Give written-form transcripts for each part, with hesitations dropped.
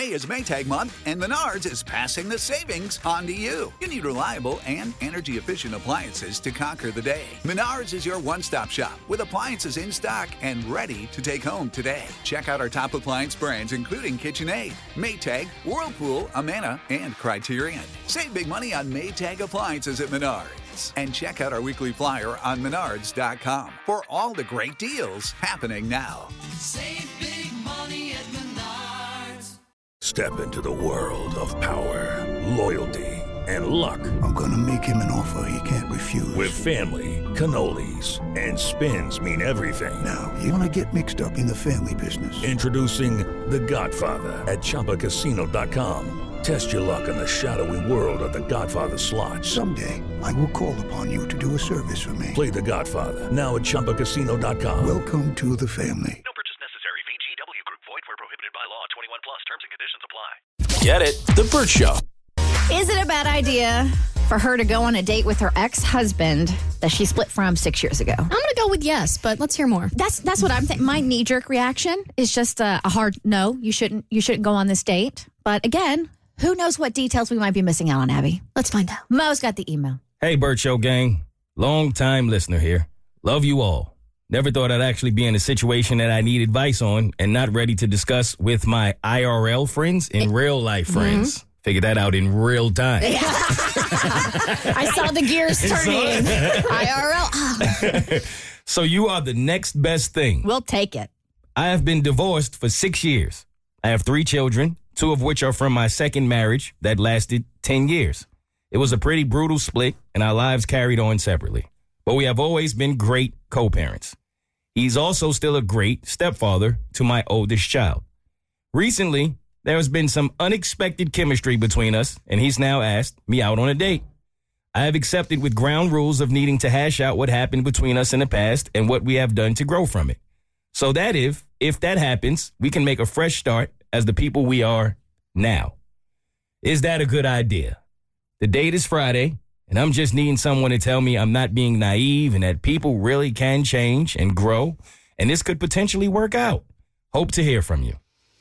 May is Maytag month, and Menards is passing the savings on to you. You need reliable and energy-efficient appliances to conquer the day. Menards is your one-stop shop with appliances in stock and ready to take home today. Check out our top appliance brands, including KitchenAid, Maytag, Whirlpool, Amana, and Criterion. Save big money on Maytag appliances at Menards. And check out our weekly flyer on Menards.com for all the great deals happening now. Save big money at Menards. Step into the world of power, loyalty, and luck. I'm going to make him an offer he can't refuse. With family, cannolis, and spins mean everything. Now, you want to get mixed up in the family business. Introducing The Godfather at ChumbaCasino.com. Test your luck in the shadowy world of The Godfather slot. Someday, I will call upon you to do a service for me. Play The Godfather now at ChumbaCasino.com. Welcome to the family. No purchase necessary. VGW Group. Void where prohibited by law. 21 plus. Terms and conditions apply. Get it? The Bert Show. Is it a bad idea for her to go on a date with her ex-husband that she split from 6 years ago? I'm going to go with yes, but let's hear more. That's what I'm thinking. My knee-jerk reaction is just a hard no. You shouldn't go on this date. But again, who knows what details we might be missing out on, Abby? Let's find out. Mo's got the email. Hey, Bert Show gang. Long-time listener here. Love you all. Never thought I'd actually be in a situation that I need advice on and not ready to discuss with my IRL friends and real-life friends. Figured that out in real time. I saw the gears turning. IRL. So you are the next best thing. We'll take it. I have been divorced for 6 years. I have 3 children, 2 of which are from my second marriage that lasted 10 years. It was a pretty brutal split, and our lives carried on separately. But we have always been great co-parents. He's also still a great stepfather to my oldest child. Recently, there has been some unexpected chemistry between us, and he's now asked me out on a date. I have accepted with ground rules of needing to hash out what happened between us in the past and what we have done to grow from it. So that if that happens, we can make a fresh start as the people we are now. Is that a good idea? The date is Friday, and I'm just needing someone to tell me I'm not being naive and that people really can change and grow, and this could potentially work out. Hope to hear from you.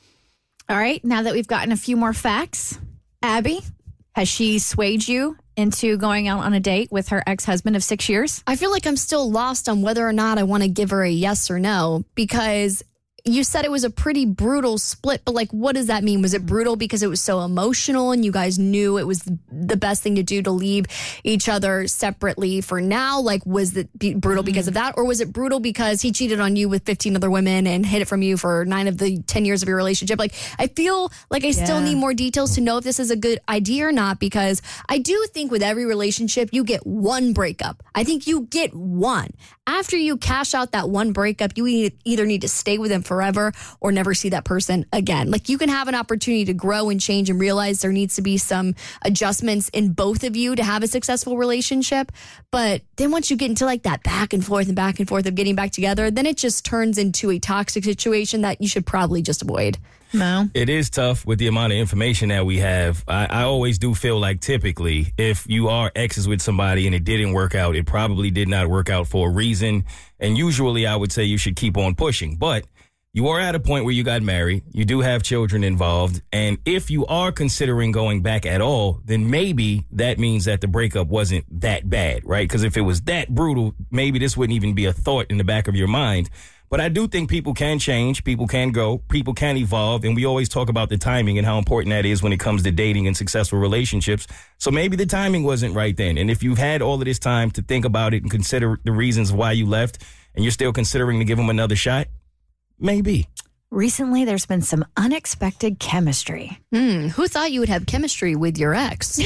All right, now that we've gotten a few more facts, Abby, has she swayed you into going out on a date with her ex-husband of 6 years? I feel like I'm still lost on whether or not I want to give her a yes or no, because you said it was a pretty brutal split, but like, what does that mean? Was it brutal because it was so emotional and you guys knew it was the best thing to do to leave each other separately for now? Like, was it brutal because of that? Or was it brutal because he cheated on you with 15 other women and hid it from you for 9 of the 10 years of your relationship? Like, I feel like I still need more details to know if this is a good idea or not, because I do think with every relationship, you get one breakup. I think you get one. After you cash out that one breakup, you either need to stay with them forever or never see that person again. Like, you can have an opportunity to grow and change and realize there needs to be some adjustments in both of you to have a successful relationship. But then once you get into like that back and forth of getting back together, then it just turns into a toxic situation that you should probably just avoid. No. It is tough with the amount of information that we have. I always do feel like typically if you are exes with somebody and it didn't work out, it probably did not work out for a reason. And usually I would say you should keep on pushing. But you are at a point where you got married. You do have children involved. And if you are considering going back at all, then maybe that means that the breakup wasn't that bad, right? Because if it was that brutal, maybe this wouldn't even be a thought in the back of your mind. But I do think people can change, people can go, people can evolve, and we always talk about the timing and how important that is when it comes to dating and successful relationships. So maybe the timing wasn't right then. And if you've had all of this time to think about it and consider the reasons why you left, and you're still considering to give them another shot, maybe. Recently, there's been some unexpected chemistry. Who thought you would have chemistry with your ex?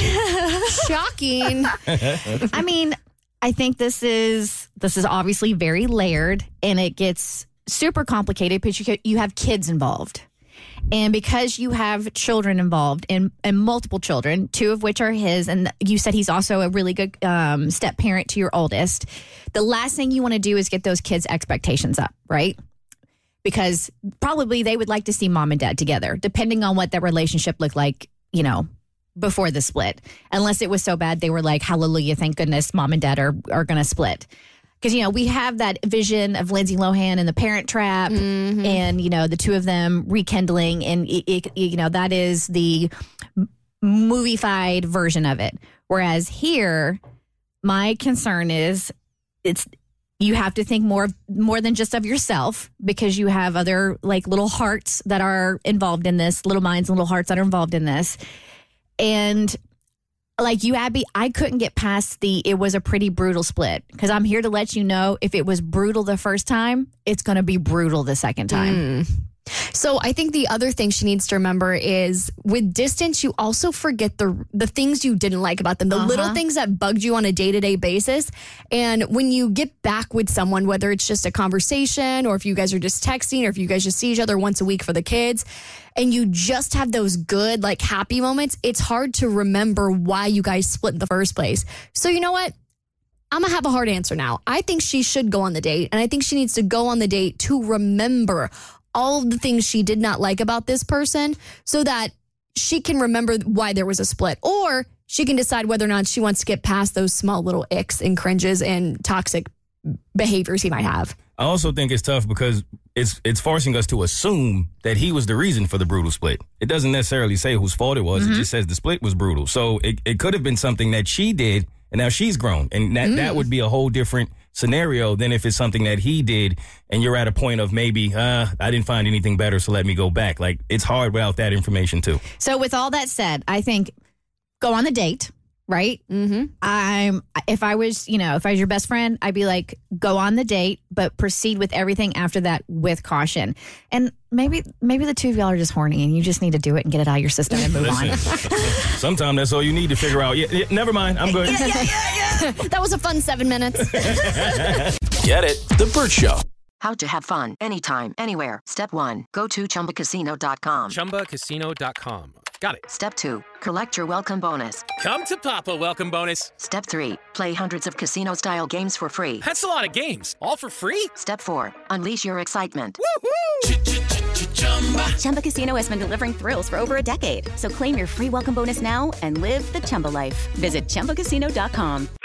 Shocking. I mean, I think this is obviously very layered, and it gets super complicated because you have kids involved. And because you have children involved and multiple children, 2 of which are his, and you said he's also a really good step parent to your oldest, the last thing you want to do is get those kids' expectations up, right? Because probably they would like to see mom and dad together, depending on what that relationship looked like, before the split. Unless it was so bad, they were like, hallelujah, thank goodness mom and dad are going to split. because, we have that vision of Lindsay Lohan and The Parent Trap and, the two of them rekindling. And, that is the movie-fied version of it. Whereas here, my concern is you have to think more than just of yourself, because you have other like little hearts that are involved in this, little minds and little hearts that are involved in this. And like you, Abby, I couldn't get past it was a pretty brutal split, because I'm here to let you know, if it was brutal the first time, it's going to be brutal the second time. So I think the other thing she needs to remember is, with distance, you also forget the things you didn't like about them, the little things that bugged you on a day-to-day basis. And when you get back with someone, whether it's just a conversation or if you guys are just texting or if you guys just see each other once a week for the kids, and you just have those good, like, happy moments, it's hard to remember why you guys split in the first place. So you know what? I'm going to have a hard answer now. I think she should go on the date, and I think she needs to go on the date to remember all of the things she did not like about this person, so that she can remember why there was a split, or she can decide whether or not she wants to get past those small little icks and cringes and toxic behaviors he might have. I also think it's tough because it's forcing us to assume that he was the reason for the brutal split. It doesn't necessarily say whose fault it was. It just says the split was brutal. So it could have been something that she did, and now she's grown. And that would be a whole different scenario than if it's something that he did and you're at a point of maybe, I didn't find anything better, so let me go back. Like, it's hard without that information too. So with all that said, I think go on the date, right? If I was your best friend, I'd be like, go on the date, but proceed with everything after that with caution. And maybe the two of y'all are just horny and you just need to do it and get it out of your system and move on. Sometimes that's all you need to figure out. Yeah, never mind. I'm good. That was a fun 7 minutes. Get it? The Bert Show. How to have fun anytime, anywhere. Step 1, go to ChumbaCasino.com. ChumbaCasino.com. Got it. Step 2, collect your welcome bonus. Come to Papa welcome bonus. Step 3, play hundreds of casino-style games for free. That's a lot of games. All for free? Step 4, unleash your excitement. Chumba Casino has been delivering thrills for over a decade. So claim your free welcome bonus now and live the Chumba life. Visit ChumbaCasino.com.